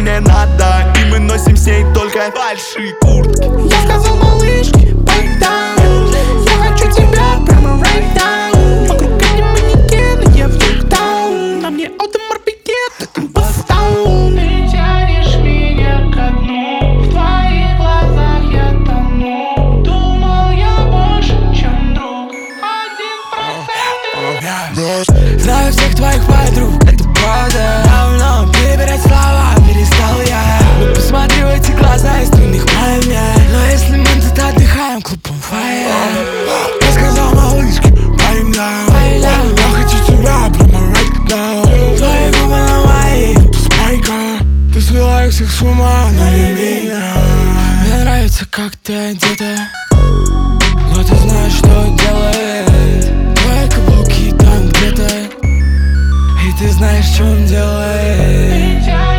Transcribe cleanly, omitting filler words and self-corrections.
мне надо, и мы носим с ней только большие куртки. Я сказал малышке, break down. Я хочу тебя прямо right down. Вокруг эти манекены, я в них down. На мне автоморпедет, это бастаун. Ты тянешь меня ко дну, в твоих глазах я тону. Думал я больше, чем друг, 1%. Знаю всех твоих подруг, это правда. Давно перебирать слова перестал я. Но посмотри в эти глаза, из них пламя. Но если мы тут отдыхаем, клуб on fire. Я сказал малышке, парень down. Я хочу тебя прямо right down. Твои губы на мои, ты спайка. Ты свела их всех с ума, но не меня. Мне нравится, как ты одета, но ты знаешь, что делает. Твои каблуки там где-то, и ты знаешь, что он делает.